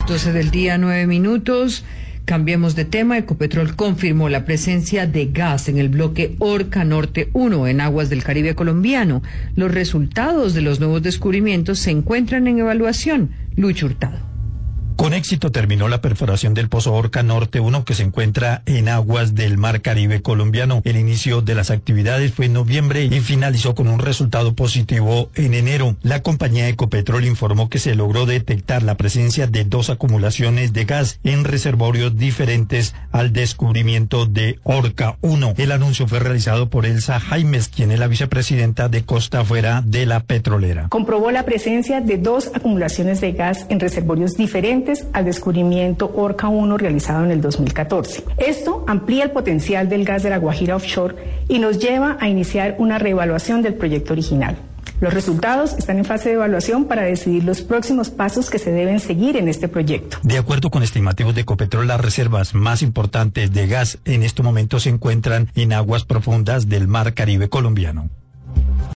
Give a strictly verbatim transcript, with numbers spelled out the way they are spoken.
doce del día, nueve minutos. Cambiemos de tema. Ecopetrol confirmó la presencia de gas en el bloque Orca Norte uno en aguas del Caribe colombiano. Los resultados de los nuevos descubrimientos se encuentran en evaluación. Lucho Hurtado. Con éxito terminó la perforación del pozo Orca Norte uno que se encuentra en aguas del Mar Caribe colombiano. El inicio de las actividades fue en noviembre y finalizó con un resultado positivo en enero. La compañía Ecopetrol informó que se logró detectar la presencia de dos acumulaciones de gas en reservorios diferentes al descubrimiento de Orca uno. El anuncio fue realizado por Elsa Jaimes, quien es la vicepresidenta de Costa Afuera de la petrolera. Comprobó la presencia de dos acumulaciones de gas en reservorios diferentes al descubrimiento Orca uno realizado en el dos mil catorce. Esto amplía el potencial del gas de la Guajira Offshore y nos lleva a iniciar una reevaluación del proyecto original. Los resultados están en fase de evaluación para decidir los próximos pasos que se deben seguir en este proyecto. De acuerdo con estimativos de Ecopetrol, las reservas más importantes de gas en este momento se encuentran en aguas profundas del Mar Caribe colombiano.